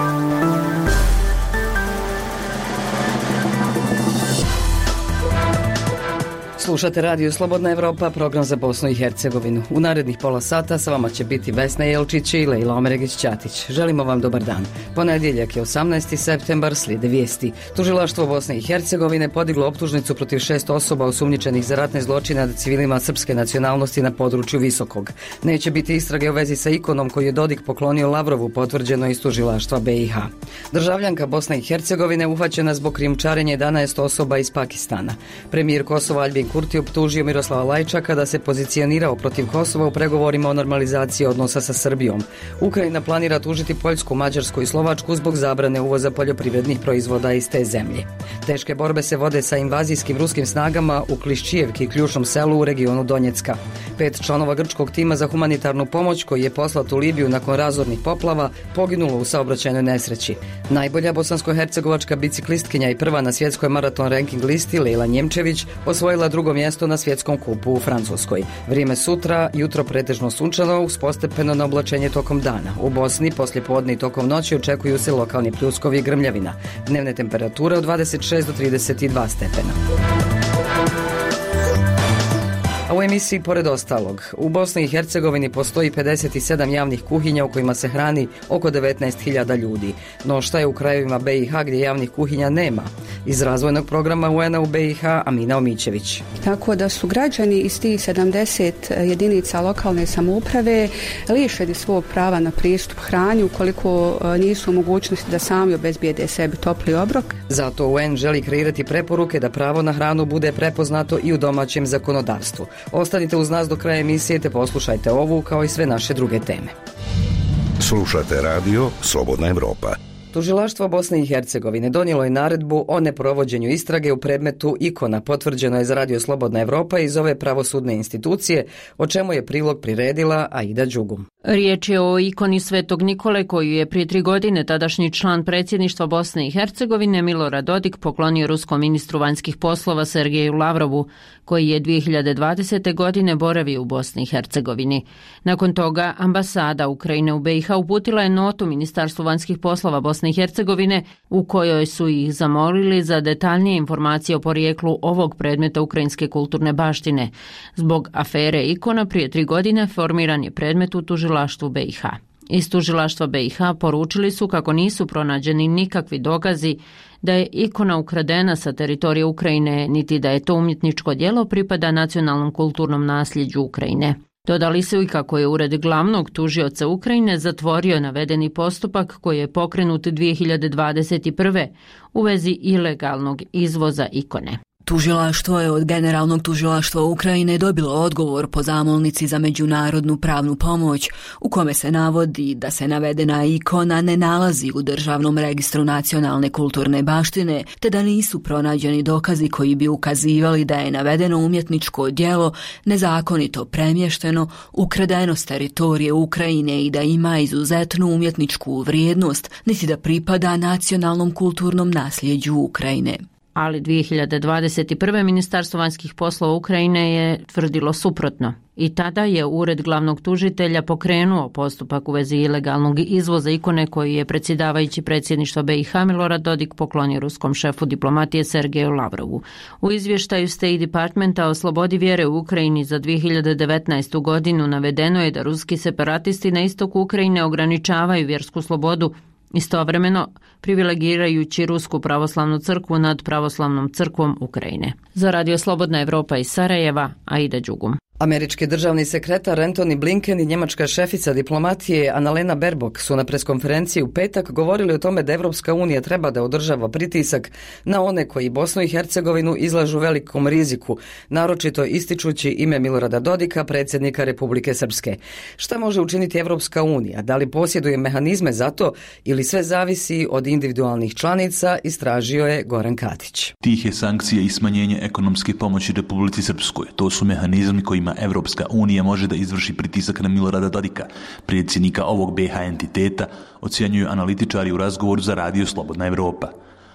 Slušate Radio Slobodna Evropa, program za Bosnu i Hercegovinu. U narednih pola sata sa vama će biti Vesna Jelčić i Lejla Omeregić-Ćatić. Želimo vam dobar dan. Ponedjeljak je 18. septembar, slijede vijesti. Tužilaštvo Bosne i Hercegovine podiglo optužnicu protiv 6 osoba osumnjičenih za ratne zločine nad civilima srpske nacionalnosti na području Visokog. Neće biti istrage u vezi sa ikonom koju je Dodik poklonio Lavrovu, potvrđeno iz tužilaštva BiH. Državljanka Bosne i Hercegovine uhvaćena zbog krijumčarenja 11 osoba iz Pakistana. Premijer Kosova Aljbin Kurti optužio Miroslava Lajčaka da se pozicionirao protiv Kosova u pregovorima o normalizaciji odnosa sa Srbijom. Ukrajina planira tužiti Poljsku, Mađarsku i Slovačku zbog zabrane uvoza poljoprivrednih proizvoda iz te zemlje. Teške borbe se vode sa invazijskim ruskim snagama u Kliščijevki, ključnom selu u regionu Donjecka. 5 članova grčkog tima za humanitarnu pomoć koji je poslat u Libiju nakon razornih poplava poginulo u saobraćajnoj nesreći. Najbolja bosansko-hercegovačka biciklistkinja i prva na svjetskoj maraton ranking listi Lejla Njemčević osvojila drugo mjesto na svjetskom kupu u Francuskoj. Vrijeme sutra, jutro pretežno sunčano uz postepeno na oblačenje tokom dana. U Bosni poslijepodne i tokom noći očekuju se lokalni pljuskovi i grmljavina. Dnevne temperature od 26 do 32 stepena. A u emisiji pored ostalog, u Bosni i Hercegovini postoji 57 javnih kuhinja u kojima se hrani oko 19.000 ljudi. No šta je u krajevima BiH gdje javnih kuhinja nema? Iz razvojnog programa UN-a u BiH Amina Omićević. Tako da su građani iz tih 70 jedinica lokalne samouprave lišeni svog prava na pristup hrani ukoliko nisu u mogućnosti da sami obezbijede sebi topli obrok. Zato UN želi kreirati preporuke da pravo na hranu bude prepoznato i u domaćem zakonodavstvu. Ostanite uz nas do kraja emisije te poslušajte ovu kao i sve naše druge teme. Slušate Radio Slobodna Evropa. Tužilaštvo Bosne i Hercegovine donijelo je naredbu o neprovođenju istrage u predmetu Ikona, potvrđeno je za Radio Slobodna Evropa iz ove pravosudne institucije, o čemu je prilog priredila Aida Đugum. Riječ je o ikoni Svetog Nikole koju je prije 3 godine tadašnji član predsjedništva Bosne i Hercegovine Milorad Dodik poklonio ruskom ministru vanjskih poslova Sergeju Lavrovu, koji je 2020. godine boravio u Bosni i Hercegovini. Nakon toga ambasada Ukrajine u BiH uputila je notu Ministarstvu vanjskih poslova Bosne i Hercegovine u kojoj su ih zamolili za detaljnije informacije o porijeklu ovog predmeta ukrajinske kulturne baštine. Zbog afere ikona prije 3 godine formiran je predmet u tužilaštvu BiH. Iz tužilaštva BiH poručili su kako nisu pronađeni nikakvi dokazi da je ikona ukradena sa teritorija Ukrajine, niti da je to umjetničko djelo pripada nacionalnom kulturnom nasljeđu Ukrajine. Dodali su i kako je ured glavnog tužioca Ukrajine zatvorio navedeni postupak koji je pokrenut 2021. u vezi ilegalnog izvoza ikone. Tužilaštvo je od Generalnog tužilaštva Ukrajine dobilo odgovor po zamolnici za međunarodnu pravnu pomoć u kome se navodi da se navedena ikona ne nalazi u Državnom registru nacionalne kulturne baštine, te da nisu pronađeni dokazi koji bi ukazivali da je navedeno umjetničko djelo nezakonito premješteno, ukradeno s teritorije Ukrajine i da ima izuzetnu umjetničku vrijednost, niti da pripada nacionalnom kulturnom nasljeđu Ukrajine. Ali 2021. Ministarstvo vanjskih poslova Ukrajine je tvrdilo suprotno. I tada je ured glavnog tužitelja pokrenuo postupak u vezi ilegalnog izvoza ikone koji je predsjedavajući predsjedništva BiH Milorad Dodik poklonio ruskom šefu diplomatije Sergeju Lavrovu. U izvještaju State Departmenta o slobodi vjere u Ukrajini za 2019. godinu navedeno je da ruski separatisti na istoku Ukrajine ograničavaju vjersku slobodu, istovremeno privilegirajući Rusku pravoslavnu crkvu nad pravoslavnom crkvom Ukrajine. Za Radio Slobodna Evropa iz Sarajeva, Aida Đugum. Američki državni sekretar Antony Blinken i njemačka šefica diplomatije Annalena Baerbock su na preskonferenciji u petak govorili o tome da Evropska unija treba da održava pritisak na one koji Bosnu i Hercegovinu izlažu velikom riziku, naročito ističući ime Milorada Dodika, predsjednika Republike Srpske. Šta može učiniti Evropska unija? Da li posjeduje mehanizme za to ili sve zavisi od individualnih članica, istražio je Goran Katić. Tih je sankcije i smanjenje ekonomske pomoći Republici Srpskoj. To su mehanizmi kojima Evropska unija može da izvrši pritisak na Milorada Dodika, predsjednika ovog BiH entiteta, ocjenjuju analitičari u razgovoru za Radio Slobodna Evropa.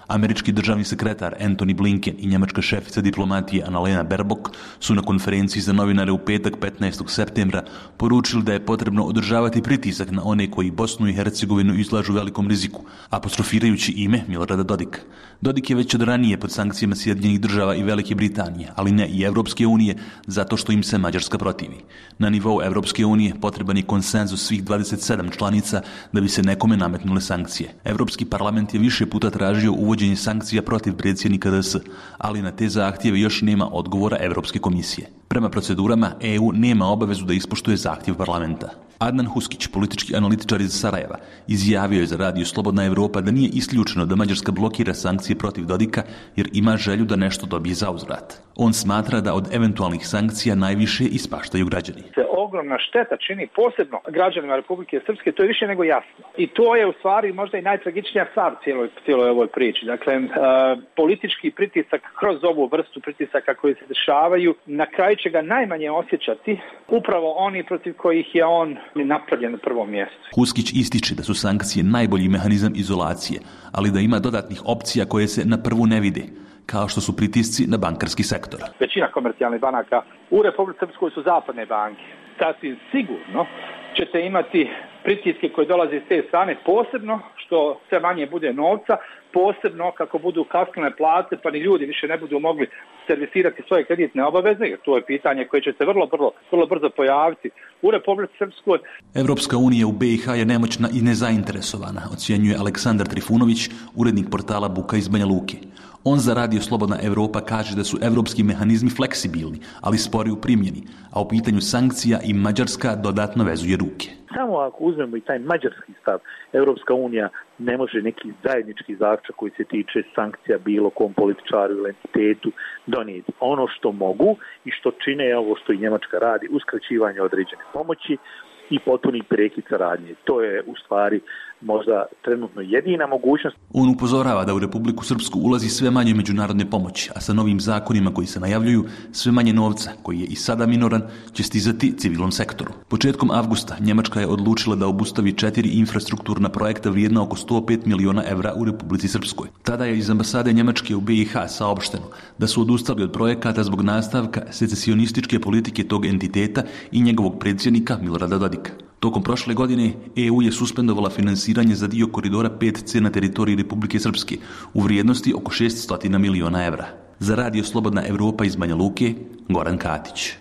Američki državni sekretar Antony Blinken i njemačka šefica diplomatije Annalena Baerbock su na konferenciji za novinare u petak 15. septembra poručili da je potrebno održavati pritisak na one koji Bosnu i Hercegovinu izlažu velikom riziku, apostrofirajući ime Milorada Dodika. Dodik je već od ranije pod sankcijama Sjedinjenih država i Velike Britanije, ali ne i Evropske unije, zato što im se Mađarska protivi. Na nivou Evropske unije potreban je konsenzus svih 27 članica da bi se nekome nametnule sankcije. Evropski parlament je više puta tražio uvođenje sankcija protiv predsjednika DS, ali na te zahtjeve još nema odgovora Evropske komisije. Prema procedurama, EU nema obavezu da ispoštuje zahtjev parlamenta. Adnan Huskić, politički analitičar iz Sarajeva, izjavio je za radio Slobodna Evropa da nije isključeno da Mađarska blokira sankcije protiv Dodika jer ima želju da nešto dobije zauzvrat. On smatra da od eventualnih sankcija najviše ispaštaju građani. Ogromna šteta čini posebno građanima Republike Srpske, to je više nego jasno. I to je u stvari možda i najtragičnija stvar cijeloj ovoj priči. Dakle, politički pritisak kroz ovu vrstu pritisaka koji se dešavaju, na kraju će ga najmanje osjećati upravo oni protiv kojih je on napravljen na prvom mjestu. Huskić ističe da su sankcije najbolji mehanizam izolacije, ali da ima dodatnih opcija koje se na prvu ne vide, kao što su pritisci na bankarski sektor. Većina komercijalnih banaka u Republici Srpskoj su zapadne banke. Sasvim sigurno ćete imati pritiske koji dolaze iz te strane, posebno što sve manje bude novca, posebno kako budu kasnile plate, pa ni ljudi više ne budu mogli servisirati svoje kreditne obaveze, jer to je pitanje koje će se vrlo brzo pojaviti u Republici Srpskoj. Evropska unija u BiH je nemoćna i nezainteresovana, ocjenjuje Aleksandar Trifunović, urednik portala Buka iz Banja Luke. On za radio Slobodna Evropa kaže da su evropski mehanizmi fleksibilni, ali spori u primjeni, a u pitanju sankcija i Mađarska dodatno vezuje ruke. Samo ako uzmemo i taj mađarski stav, Evropska unija ne može neki zajednički zaključak koji se tiče sankcija bilo kom političaru ili entitetu donijeti. Ono što mogu i što čine je ovo što i Njemačka radi, uskraćivanje određene pomoći i potpuni prekid saradnje. To je u stvari možda trenutno jedina mogućnost. On upozorava da u Republiku Srpsku ulazi sve manje međunarodne pomoći, a sa novim zakonima koji se najavljuju, sve manje novca, koji je i sada minoran, će stizati civilnom sektoru. Početkom avgusta Njemačka je odlučila da obustavi 4 infrastrukturna projekta vrijedna oko 105 miliona evra u Republici Srpskoj. Tada je iz ambasade Njemačke u BiH saopšteno da su odustali od projekata zbog nastavka secesionističke politike tog entiteta i njegovog predsjednika Milorada Dodika. Tokom prošle godine EU je suspendovala finansiranje za dio koridora 5C na teritoriji Republike Srpske u vrijednosti oko 600 miliona evra. Za radio Slobodna Evropa iz Banja Luke, Goran Katić.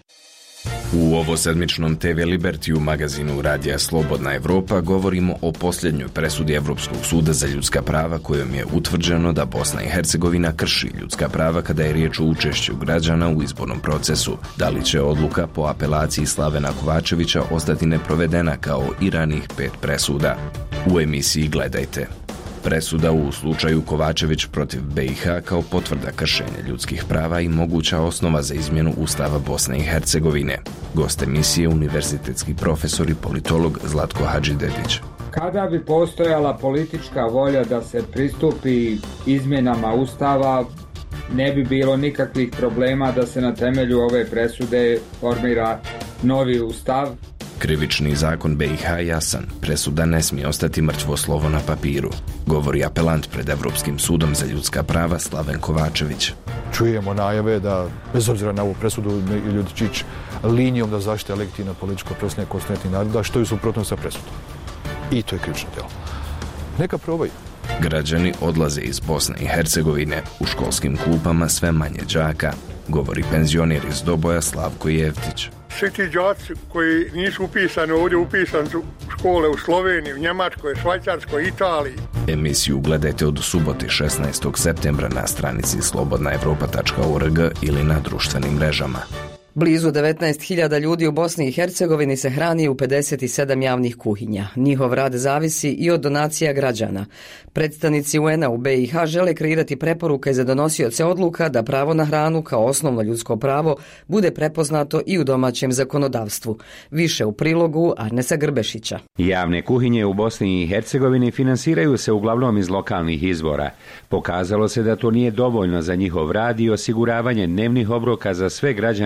U ovosedmičnom TV Liberty magazinu Radija Slobodna Evropa govorimo o posljednjoj presudi Evropskog suda za ljudska prava kojom je utvrđeno da Bosna i Hercegovina krši ljudska prava kada je riječ o učešću građana u izbornom procesu. Da li će odluka po apelaciji Slavena Kovačevića ostati neprovedena kao i ranih 5 presuda? U emisiji gledajte. Presuda u slučaju Kovačević protiv BiH kao potvrda kršenja ljudskih prava i moguća osnova za izmjenu Ustava Bosne i Hercegovine. Gost emisije univerzitetski profesor i politolog Zlatko Hadžidedić. Kada bi postojala politička volja da se pristupi izmjenama Ustava, ne bi bilo nikakvih problema da se na temelju ove presude formira novi Ustav. Krivični zakon BiH jasan, presuda ne smije ostati mrtvo slovo na papiru, govori apelant pred Evropskim sudom za ljudska prava Slaven Kovačević. Čujemo najave da, bez obzira na ovu presudu, ljudi će ići linijom da zaštite legitimno političko predstavljanje konstitutivnih naroda, što je suprotno sa presudom. I to je krivično djelo. Neka probaju. Građani odlaze iz Bosne i Hercegovine, u školskim klupama sve manje đaka, govori penzioner iz Doboja Slavko Jevtić. Svi ti đaci koji nisu upisani ovdje, upisani su škole u Sloveniji, u Njemačkoj, Švajcarskoj, Italiji. Emisiju gledajte od subote 16. septembra na stranici slobodnaevropa.org ili na društvenim mrežama. Blizu 19.000 ljudi u Bosni i Hercegovini se hrani u 57 javnih kuhinja. Njihov rad zavisi i od donacija građana. Predstavnici UN-a u BiH žele kreirati preporuke za donosioce odluka da pravo na hranu kao osnovno ljudsko pravo bude prepoznato i u domaćem zakonodavstvu. Više u prilogu Arnesa Grbešića. Javne kuhinje u Bosni i Hercegovini finansiraju se uglavnom iz lokalnih izvora. Pokazalo se da to nije dovoljno za njihov rad i osiguravanje dnevnih obroka za sve građane u stanju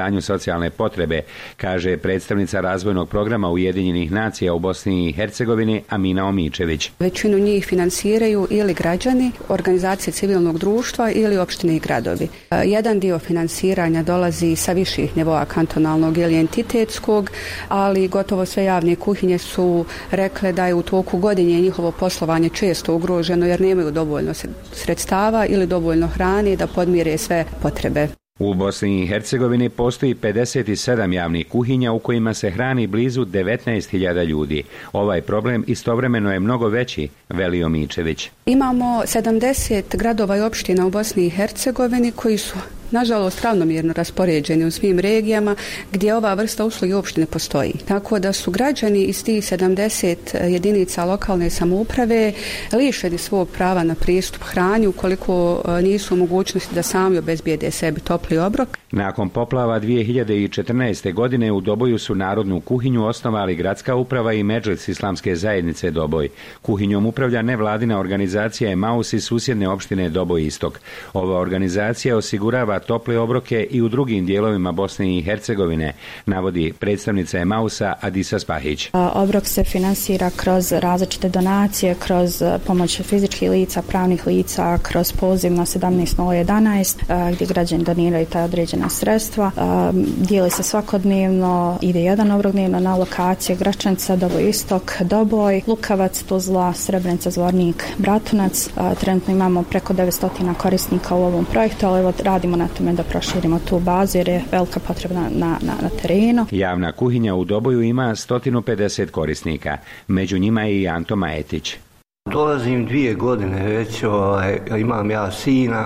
stanju socijalne potrebe, kaže predstavnica razvojnog programa Ujedinjenih nacija u Bosni i Hercegovini Amina Omičević. Većinu njih finansiraju ili građani, organizacije civilnog društva ili opštine i gradovi. Jedan dio finansiranja dolazi sa viših nivoa kantonalnog ili entitetskog, ali gotovo sve javne kuhinje su rekle da je u toku godine njihovo poslovanje često ugroženo jer nemaju dovoljno sredstava ili dovoljno hrane da podmire sve potrebe. U Bosni i Hercegovini postoji 57 javnih kuhinja u kojima se hrani blizu 19.000 ljudi. Ovaj problem istovremeno je mnogo veći, veli Omičević. Imamo 70 gradova i opština u Bosni i Hercegovini koji su nažalost ravnomjerno raspoređeni u svim regijama gdje ova vrsta usluge uopšte ne postoji. Tako da su građani iz tih 70 jedinica lokalne samouprave lišeni svog prava na pristup hrani ukoliko nisu u mogućnosti da sami obezbijede sebi topli obrok. Nakon poplava 2014. godine u Doboju su narodnu kuhinju osnovali gradska uprava i Medžlis islamske zajednice Doboj. Kuhinjom upravlja nevladina organizacija Emaus iz susjedne opštine Doboj Istok. Ova organizacija osigurava tople obroke i u drugim dijelovima Bosne i Hercegovine, navodi predstavnica Emausa Adisa Spahić. Obrok se finansira kroz različite donacije, kroz pomoć fizičkih lica, pravnih lica, kroz poziv na 17011 gdje građani doniraju ta određena sredstva. Dijeli se svakodnevno, ide jedan obrok dnevno na lokacije Gračanica, Doboj Istok, Doboj, Lukavac, Tuzla, Srebrenica, Zvornik, Bratunac. Trenutno imamo preko 900 korisnika u ovom projektu, ali evo radimo na tome da proširimo tu bazu jer je velika potreba na terenu. Javna kuhinja u Doboju ima 150 korisnika, među njima je i Anto Majetić. Dolazim 2 godine već, imam ja sina,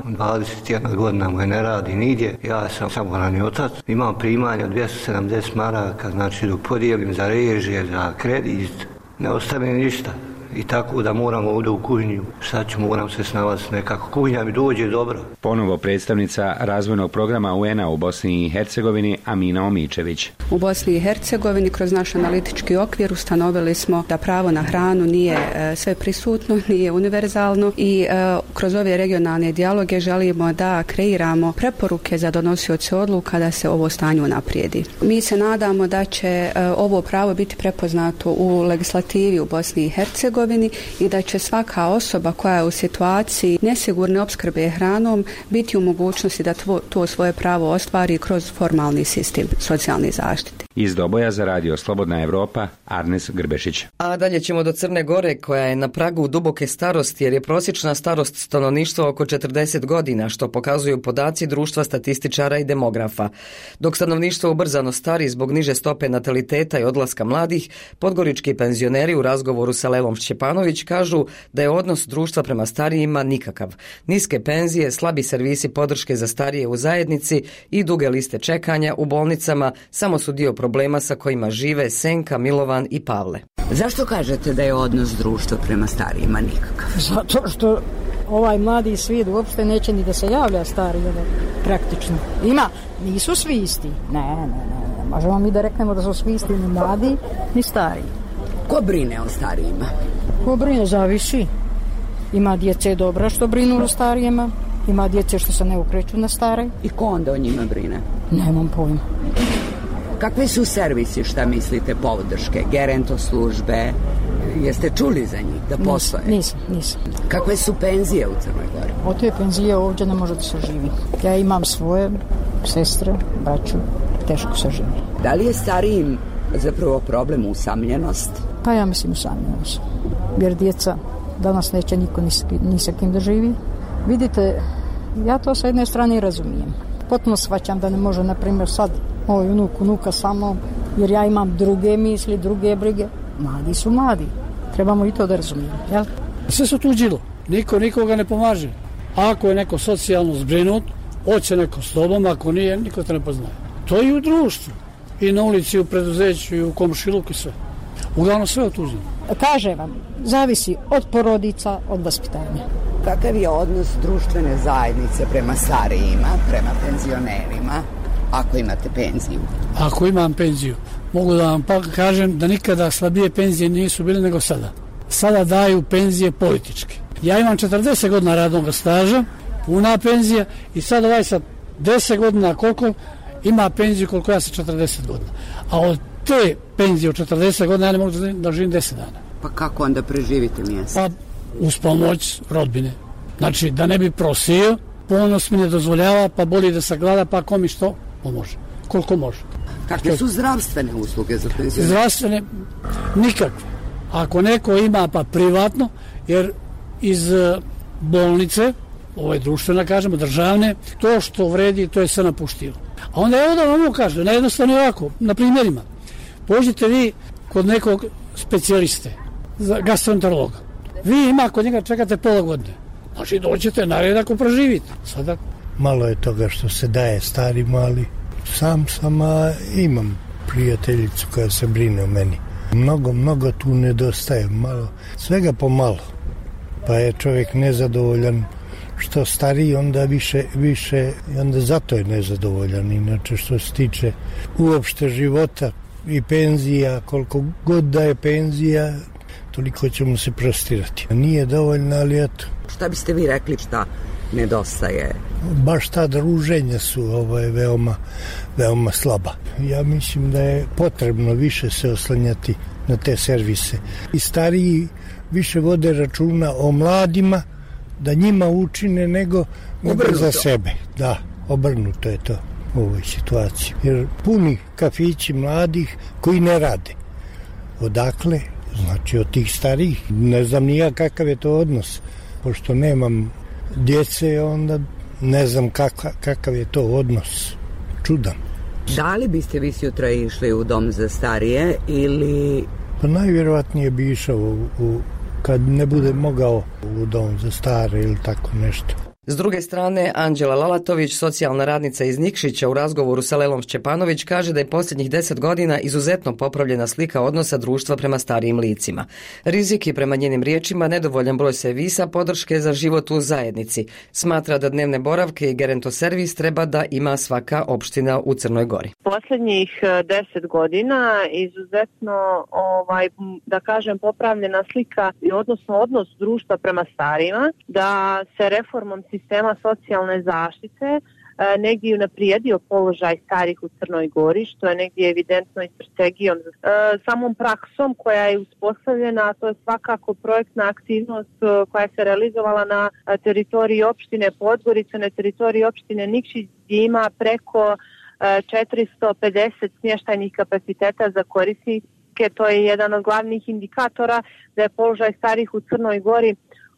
21 godina mu ne radi nigdje, ja sam samorani otac, imam primanja 270 maraka, znači dok podijelim za režije, za kredit, ne ostane ništa. I tako da moramo ovdje u kuhinju, sad ću moram se snalaziti nekako. Kuhinja mi dođe dobro. Ponovo predstavnica razvojnog programa UN-a u Bosni i Hercegovini Amina Omičević. U Bosni i Hercegovini kroz naš analitički okvir ustanovili smo da pravo na hranu nije sve prisutno, nije univerzalno i kroz ove regionalne dijaloge želimo da kreiramo preporuke za donosioce odluka da se ovo stanje unaprijedi. Mi se nadamo da će ovo pravo biti prepoznato u legislativi u Bosni i Hercegovini i da će svaka osoba koja je u situaciji nesigurne opskrbe hranom biti u mogućnosti da to svoje pravo ostvari kroz formalni sistem socijalne zaštite. Iz Doboja za radio Slobodna Evropa, Arnes Grbešić. A dalje ćemo do Crne Gore, koja je na pragu duboke starosti jer je prosječna starost stanovništva oko 40 godina, što pokazuju podaci Društva statističara i demografa. Dok stanovništvo ubrzano stari zbog niže stope nataliteta i odlaska mladih, podgorički penzioneri u razgovoru sa Levom Šćepanović kažu da je odnos društva prema starijima nikakav. Niske penzije, slabi servisi podrške za starije u zajednici i duge liste čekanja u bolnicama samo su dio problema sa kojima žive Senka, Milovan i Pavle. Zašto kažete da je odnos društva prema starijima nikakav? Zato što ovaj mladi svijet uopšte neće ni da se javlja stari, praktično. Ima, nisu svi isti. Ne. Možemo mi da reknemo da su svi isti ni mladi, ni stari. Ko brine o starijima? Ko brine, zavisi. Ima djece dobra što brinu o starijima, ima djece što se ne ukreću na stare. I ko onda o njima brine? Nemam pojma. Kakvi su servisi, šta mislite, podrške, gerento službe? Jeste čuli za njih da postoje? Nisam. Kakve su penzije u Crnoj Gori? Od te penzije ovdje ne može da se živi. Ja imam svoje sestre, braću, teško se živi. Da li je starijim zapravo problem usamljenost? Pa ja mislim usamljenost. Jer djeca danas neće niko ni sa kim da živi. Vidite, ja to sa jedne strane razumijem. Potpuno shvaćam da ne može, na primjer, sad moj unuka sa mnom, jer ja imam druge misli, druge brige. Mladi su mladi. Trebamo i to da razumijemo, jel? Sve su tuđilo. Niko nikoga ne pomaže. Ako je neko socijalno zbrinut, hoće neko s tobom, ako nije, niko te ne poznaje. To je i u društvu. I na ulici, u preduzeću, i u komšiluku i sve. Uglavnom sve otuženo. Kažem vam, zavisi od porodica, od vaspitanja. Kakav je odnos društvene zajednice prema starijima, prema penzionerima, ako imate penziju? Ako imam penziju, mogu da vam kažem da nikada slabije penzije nisu bile nego sada. Sada daju penzije političke. Ja imam 40 godina radnog staža, puna penzija, i sad sa 10 godina koliko ima penziju koliko ja sa 40 godina. A od te penzije od 40 godina ja ne mogu da živim 10 dana. Pa kako onda preživite mjesto? Pa uz pomoć rodbine. Znači da ne bi prosio, ponos mi ne dozvoljava, pa boli da sagleda, pa ko mi što pomože. Koliko može. Kakve su zdravstvene usluge za penziju? Zdravstvene nikakve. Ako neko ima pa privatno, jer iz bolnice, ovo je društvena, kažemo, državne, to što vredi, to je sve napuštilo. A onda je onda vam kaže, najjednostavno ovako, na primjerima, pođite vi kod nekog specijaliste, gastroenterologa. Vi ima kod njega čekate pola godine. Znači dođete na red ako proživite. Sada... Malo je toga što se daje starima, ali sam imam prijateljicu koja se brine o meni. Mnogo tu nedostaje, malo, svega pomalo. Pa je čovjek nezadovoljan, što stariji onda više i onda zato je nezadovoljan. Inače što se tiče uopšte života i penzija, koliko god da je penzija, toliko ćemo se prostirati. Nije dovoljno, ali eto. Šta biste vi rekli šta nedostaje? Baš ta druženja su veoma slaba. Ja mislim da je potrebno više se oslanjati na te servise. I stariji više vode računa o mladima, da njima učine nego za sebe. Da, obrnuto je to u ovoj situaciji. Jer puni kafići mladih koji ne rade. Odakle? Znači od tih starijih. Ne znam ni ja kakav je to odnos. Pošto nemam djece, onda ne znam kakav je to odnos. Čudan. Da li biste vi sutra išli u dom za starije ili... Pa najvjerovatnije bi išao kad ne bude mogao u dom za stare ili tako nešto. S druge strane, Anđela Lalatović, socijalna radnica iz Nikšića, u razgovoru sa Lelom Šćepanović kaže da je posljednjih 10 godina izuzetno popravljena slika odnosa društva prema starijim licima. Rizik je prema njenim riječima nedovoljan broj servisa podrške za život u zajednici. Smatra da dnevne boravke i gerontoservis treba da ima svaka opština u Crnoj Gori. Posljednjih 10 godina izuzetno, da kažem, popravljena slika i odnos društva prema starijima, da se reformom sistema socijalne zaštite negdje unaprijedio položaj starih u Crnoj Gori, što je negdje evidentno i strategijom. Samom praksom koja je uspostavljena, to je svakako projektna aktivnost koja se realizovala na teritoriji opštine Podgorica, na teritoriji opštine Nikšić, gdje ima preko 450 smještajnih kapaciteta za korisnike. To je jedan od glavnih indikatora da je položaj starih u Crnoj Gori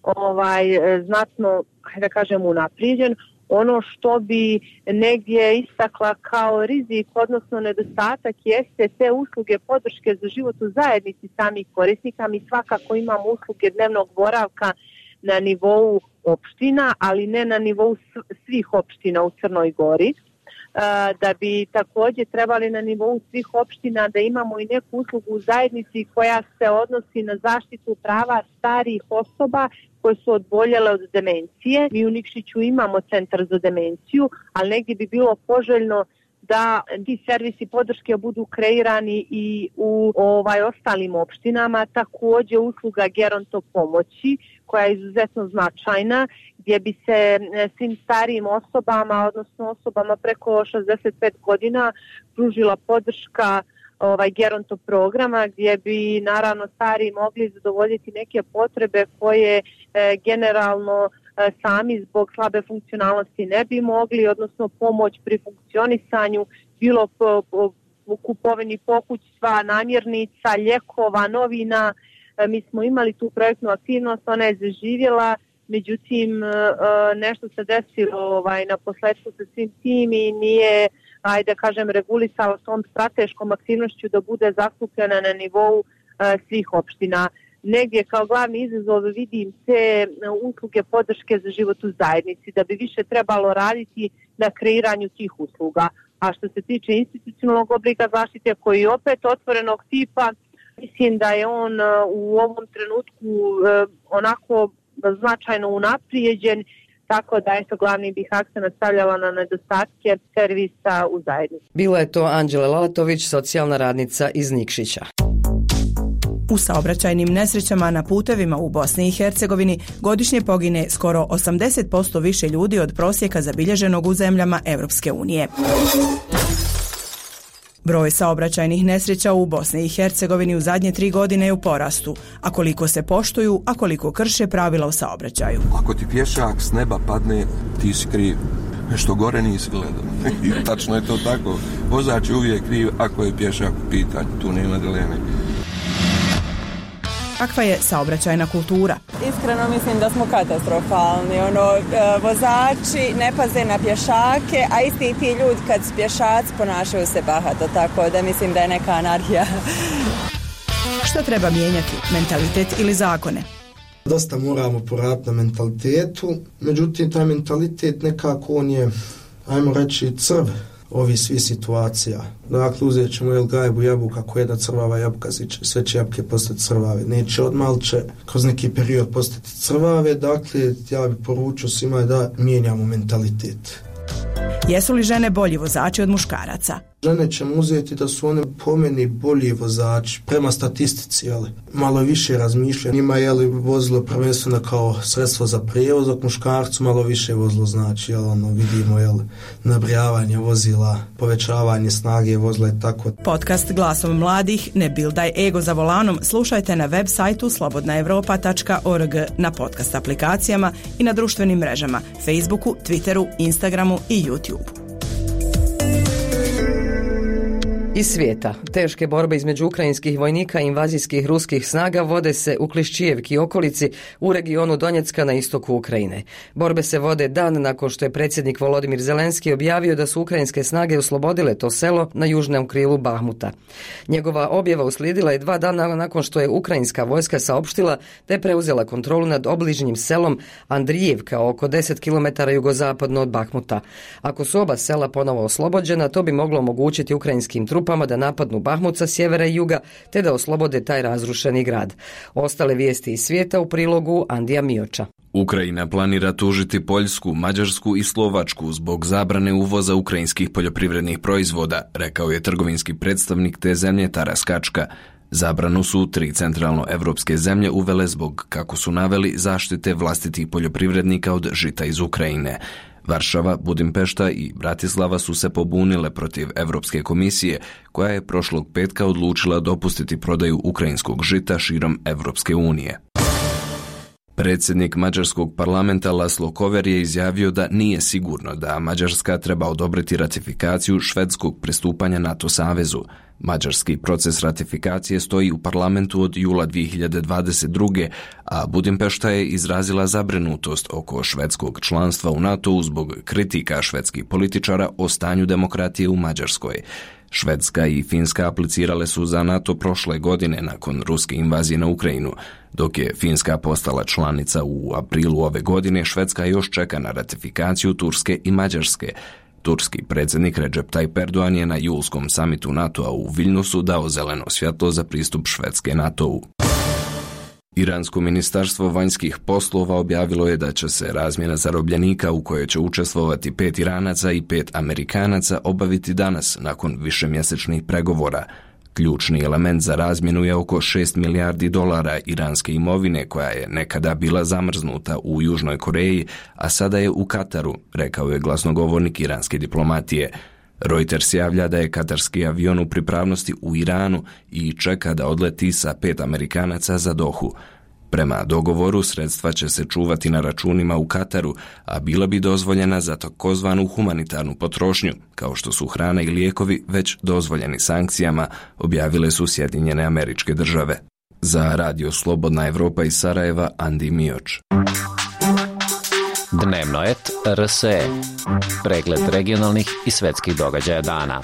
znatno, da kažem, unaprijeđen. Ono što bi negdje istakla kao rizik, odnosno nedostatak, jeste te usluge podrške za život u zajednici samih korisnika. Mi svakako imamo usluge dnevnog boravka na nivou opština, ali ne na nivou svih opština u Crnoj Gori. Da bi također trebali na nivou svih opština da imamo i neku uslugu u zajednici koja se odnosi na zaštitu prava starijih osoba koje su oboljele od demencije. Mi u Nikšiću imamo centar za demenciju, ali negdje bi bilo poželjno da ti servisi podrške budu kreirani i u ostalim opštinama. Također usluga geronto pomoći koja je izuzetno značajna, gdje bi se svim starijim osobama, odnosno osobama preko 65 godina pružila podrška geronto programa, gdje bi naravno stariji mogli zadovoljiti neke potrebe koje generalno sami zbog slabe funkcionalnosti ne bi mogli, odnosno pomoć pri funkcionisanju, bilo po kupovini pokućstva, namirnica, ljekova, novina. Mi smo imali tu projektnu aktivnost, ona je zaživjela, međutim nešto se desilo na posledku sa svim tim i nije, da kažem, regulisala tom strateškom aktivnošću da bude zastupljena na nivou svih opština. Negdje kao glavni izazov vidim te usluge podrške za život u zajednici, da bi više trebalo raditi na kreiranju tih usluga. A što se tiče institucionalnog oblika zaštite koji je opet otvorenog tipa, mislim da je on u ovom trenutku onako značajno unaprijeđen, tako da glavni bih akcent stavljala na nedostatke servisa u zajednici. Bila je to Anđela Lalatović, socijalna radnica iz Nikšića. U saobraćajnim nesrećama na putevima u Bosni i Hercegovini godišnje pogine skoro 80% više ljudi od prosjeka zabilježenog u zemljama Europske unije. Broj saobraćajnih nesreća u Bosni i Hercegovini u zadnje 3 godine je u porastu, a koliko se poštuju, a koliko krše pravila u saobraćaju. Ako ti pješak s neba padne, ti si kriv. Što gore nisi gledao. I tačno je to tako. Vozač je uvijek kriv ako je pješak u pitanju. Tu nema dileme. Kakva je saobraćajna kultura? Iskreno mislim da smo katastrofalni. Vozači ne paze na pješake, a isti ti ljudi kad su pješaci ponašaju se bahato, tako da mislim da je neka anarhija. Što treba mijenjati? Mentalitet ili zakone? Dosta moramo poraditi na mentalitetu, međutim taj mentalitet nekako on je, ajmo reći, crv ovih svih situacija. Dakle, uzet ćemo gajbu jabuka, ako jedna crvava jabuka, sve će jabuke postati crvave. Neće odmah, ali će kroz neki period postati crvave. Dakle, ja bih poručio svima da mijenjamo mentalitet. Jesu li žene bolji vozači od muškaraca? Žene ćemo uzeti da su one po meni bolji vozači prema statistici, malo više razmišljaju. Njima je vozilo prvenstveno kao sredstvo za prijevoz, dok muškarcu malo više vozilo znači, vidimo nabrijavanje vozila, povećavanje snage vozila i tako. Podcast Glasom mladih, ne bildaj ego za volanom, slušajte na web sajtu slobodnaevropa.org, na podcast aplikacijama i na društvenim mrežama, Facebooku, Twitteru, Instagramu i YouTubeu. Iz svijeta. Teške borbe između ukrajinskih vojnika i invazijskih ruskih snaga vode se u Kliščijevki i okolici u regionu Donjecka na istoku Ukrajine. Borbe se vode dan nakon što je predsjednik Volodimir Zelenski objavio da su ukrajinske snage oslobodile to selo na južnom krilu Bahmuta. Njegova objava uslijedila je 2 dana nakon što je ukrajinska vojska saopštila da je preuzela kontrolu nad obližnjim selom Andrijevka oko 10 km jugozapadno od Bahmuta. Ako su oba sela ponovo oslobođena, to bi moglo omogućiti ukrajinskim trupama da napadnu Bahmut sa sjevera i juga, te da oslobode taj razrušeni grad. Ostale vijesti iz svijeta u prilogu Andija Mioča. Ukrajina planira tužiti Poljsku, Mađarsku i Slovačku zbog zabrane uvoza ukrajinskih poljoprivrednih proizvoda, rekao je trgovinski predstavnik te zemlje Taras Kačka. Zabranu su 3 centralnoevropske zemlje uvele zbog, kako su naveli, zaštite vlastitih poljoprivrednika od žita iz Ukrajine. Varšava, Budimpešta i Bratislava su se pobunile protiv Europske komisije, koja je prošlog petka odlučila dopustiti prodaju ukrajinskog žita širom Europske unije. Predsjednik mađarskog parlamenta Laszlo Kover je izjavio da nije sigurno da Mađarska treba odobriti ratifikaciju švedskog pristupanja NATO savezu. Mađarski proces ratifikacije stoji u parlamentu od jula 2022. a Budimpešta je izrazila zabrinutost oko švedskog članstva u NATO-u zbog kritika švedskih političara o stanju demokratije u Mađarskoj. Švedska i Finska aplicirale su za NATO prošle godine nakon ruske invazije na Ukrajinu. Dok je Finska postala članica u aprilu ove godine, Švedska još čeka na ratifikaciju Turske i Mađarske. Turski predsjednik Recep Tayyip Erdogan je na julskom samitu NATO-a u Viljnusu dao zeleno svjetlo za pristup Švedske NATO-u. Iransko ministarstvo vanjskih poslova objavilo je da će se razmjena zarobljenika u kojoj će učestvovati 5 Iranaca i 5 Amerikanaca obaviti danas nakon višemjesečnih pregovora. Ključni element za razmjenu je oko $6 milijardi iranske imovine koja je nekada bila zamrznuta u Južnoj Koreji, a sada je u Kataru, rekao je glasnogovornik iranske diplomatije. Reuters javlja da je katarski avion u pripravnosti u Iranu i čeka da odleti sa 5 Amerikanaca za Dohu. Prema dogovoru, sredstva će se čuvati na računima u Kataru, a bila bi dozvoljena za takozvanu humanitarnu potrošnju, kao što su hrana i lijekovi već dozvoljeni sankcijama, objavile su Sjedinjene Američke Države. Za Radio Slobodna Evropa iz Sarajeva, Andi Mioč. Dnevno et RSE. Pregled regionalnih i svetskih događaja dana.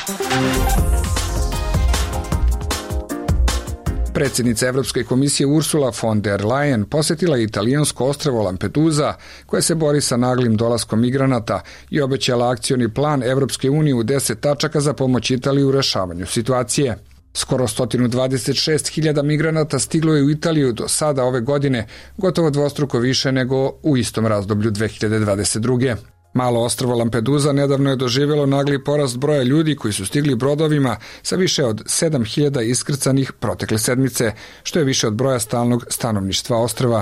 Predsjednica Evropske komisije Ursula von der Leyen posjetila je italijansko ostrvo Lampedusa, koje se bori sa naglim dolaskom migranata i obećala akcioni plan Evropske unije u 10 tačaka za pomoć Italiji u rešavanju situacije. Skoro 126.000 migranata stiglo je u Italiju do sada ove godine, gotovo dvostruko više nego u istom razdoblju 2022. Malo ostrvo Lampedusa nedavno je doživjelo nagli porast broja ljudi koji su stigli brodovima sa više od 7.000 iskrcanih protekle sedmice, što je više od broja stalnog stanovništva ostrva.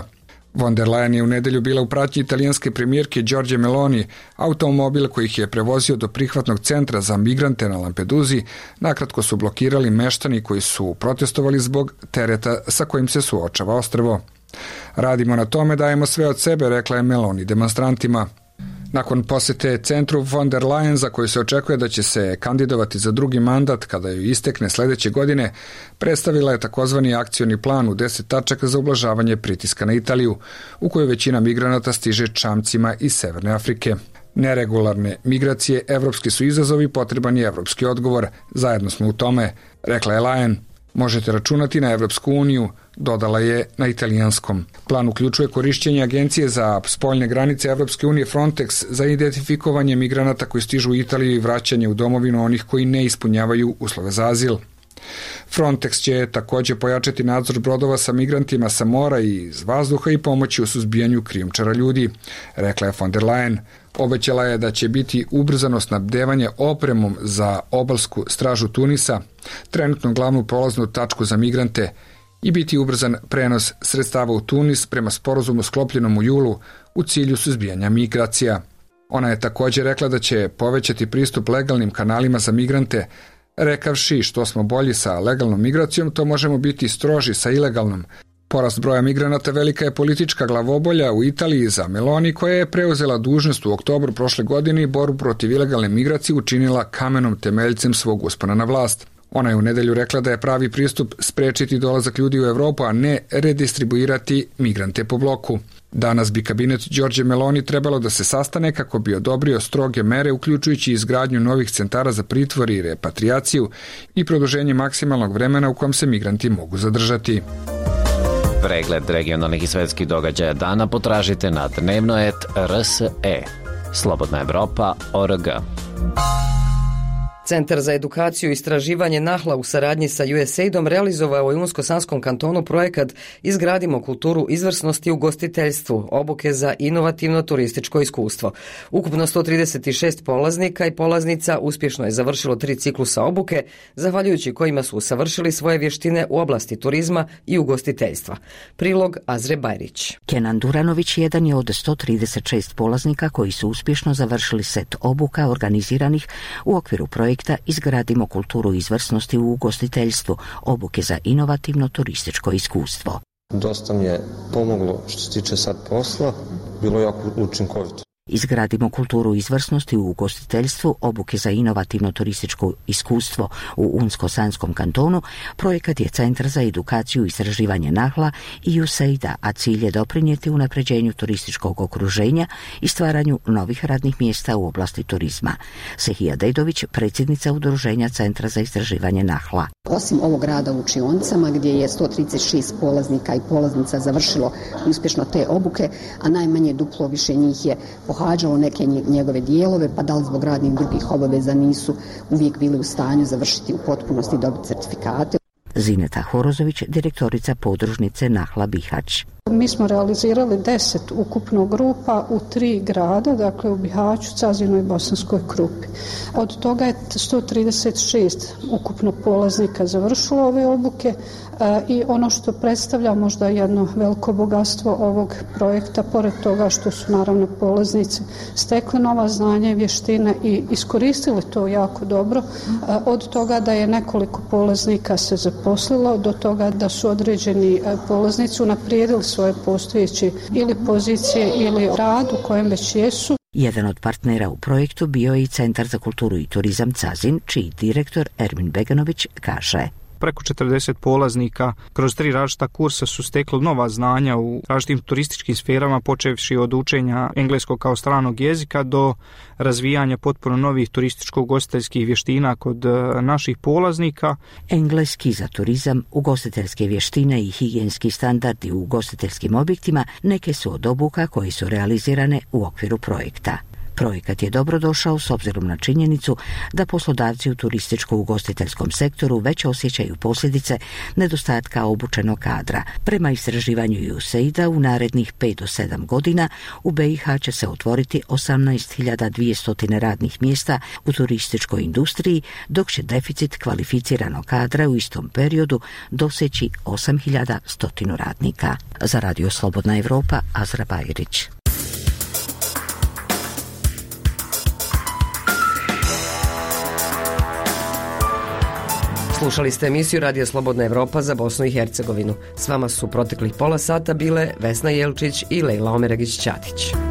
Von der Leyen je u nedelju bila u pratnji italijanske premijerke Giorgie Meloni. Automobil koji ih je prevozio do prihvatnog centra za migrante na Lampeduzi nakratko su blokirali meštani koji su protestovali zbog tereta sa kojim se suočava ostrvo. Radimo na tome, dajemo sve od sebe, rekla je Meloni demonstrantima. Nakon posete centru von der Leyen, za koju se očekuje da će se kandidovati za drugi mandat kada ju istekne sledeće godine, predstavila je takozvani akcioni plan u 10 tačaka za ublažavanje pritiska na Italiju, u kojoj većina migranata stiže čamcima iz Severne Afrike. Neregularne migracije, evropski su izazovi, potreban je evropski odgovor. Zajedno smo u tome, rekla je Leyen. Možete računati na Evropsku uniju, dodala je na italijanskom. Plan uključuje korišćenje agencije za spoljne granice Evropske unije Frontex za identifikovanje migranata koji stižu u Italiju i vraćanje u domovinu onih koji ne ispunjavaju uslove za azil. Frontex će također pojačati nadzor brodova sa migrantima sa mora i iz vazduha i pomoći u suzbijanju krijumčara ljudi, rekla je von der Leyen. Obećala je da će biti ubrzano snabdevanje opremom za obalsku stražu Tunisa, trenutno glavnu prolaznu tačku za migrante, i biti ubrzan prenos sredstava u Tunis prema sporazumu sklopljenom u julu u cilju suzbijanja migracija. Ona je također rekla da će povećati pristup legalnim kanalima za migrante, rekavši što smo bolji sa legalnom migracijom, to možemo biti stroži sa ilegalnom. Porast broja migranata velika je politička glavobolja u Italiji za Meloni, koja je preuzela dužnost u oktobru prošle godine i borbu protiv ilegalne migracije učinila kamenom temeljcem svog uspona na vlast. Ona je u nedelju rekla da je pravi pristup sprečiti dolazak ljudi u Evropu, a ne redistribuirati migrante po bloku. Danas bi kabinet Giorgie Meloni trebalo da se sastane kako bi odobrio stroge mere, uključujući izgradnju novih centara za pritvor i repatriaciju i produženje maksimalnog vremena u kojem se migranti mogu zadržati. Pregled regionalnih i svetskih događaja dana potražite na dnevnoet.rs.e. Slobodna Evropa.org. Centar za edukaciju i istraživanje Nahla u saradnji sa USAID-om realizovao je u Unsko-Sanskom kantonu projekat Izgradimo kulturu izvrsnosti u ugostiteljstvu, obuke za inovativno turističko iskustvo. Ukupno 136 polaznika i polaznica uspješno je završilo 3 ciklusa obuke, zahvaljujući kojima su usavršili svoje vještine u oblasti turizma i ugostiteljstva. Prilog Azre Bajrić. Kenan Duranović jedan je od 136 polaznika koji su uspješno završili set obuka organiziranih u okviru projekta Izgradimo kulturu izvrsnosti u ugostiteljstvu, obuke za inovativno turističko iskustvo. Dosta mi je pomoglo što se tiče sad posla, bilo je jako učinkovito. Izgradimo kulturu izvrsnosti u ugostiteljstvu, obuke za inovativno turističko iskustvo u Unsko-Sanskom kantonu. Projekat je Centar za edukaciju i istraživanje Nahla i USAID-a, a cilj je doprinijeti unapređenju turističkog okruženja i stvaranju novih radnih mjesta u oblasti turizma. Sehija Dedović, predsjednica Udruženja Centra za istraživanje Nahla. Osim ovog rada u učionicama gdje je 136 polaznika i polaznica završilo uspješno te obuke, a najmanje duplo više njih je pohađalo neke njegove dijelove, pa da li zbog radnih drugih obaveza nisu uvijek bili u stanju završiti u potpunosti i dobiti certifikate. Zineta Horozović, direktorica podružnice Nahla Bihać. Mi smo realizirali 10 ukupno grupa u 3 grada, dakle u Bihaću, Cazinu i Bosanskoj Krupi. Od toga je 136 ukupno polaznika završilo ove obuke i ono što predstavlja možda jedno veliko bogatstvo ovog projekta, pored toga što su naravno polaznici stekli nova znanja i vještine i iskoristili to jako dobro, od toga da je nekoliko polaznika se zaposlilo, do toga da su određeni polaznici unaprijedili svoje postojeće ili pozicije ili rad u kojem već jesu. Jedan od partnera u projektu bio je i Centar za kulturu i turizam Cazin, čiji direktor Ermin Beganović kaže: Preko 40 polaznika kroz 3 različita kursa su stekli nova znanja u različitim turističkim sferama, počevši od učenja engleskog kao stranog jezika do razvijanja potpuno novih turističko-ugostiteljskih vještina kod naših polaznika. Engleski za turizam, ugostiteljske vještine i higijenski standardi u ugostiteljskim objektima neke su od obuka koje su realizirane u okviru projekta. Projekat je dobrodošao s obzirom na činjenicu da poslodavci u turističko-ugostiteljskom sektoru već osjećaju posljedice nedostatka obučenog kadra. Prema istraživanju USAID-a u narednih 5 do 7 godina u BiH će se otvoriti 18.200 radnih mjesta u turističkoj industriji, dok će deficit kvalificiranog kadra u istom periodu doseći 8.100 radnika. Za Radio Slobodna Evropa, Azra Bajrić. Slušali ste emisiju Radija Slobodna Evropa za Bosnu i Hercegovinu. S vama su proteklih pola sata bile Vesna Jelčić i Lejla Omeregić-Ćatić.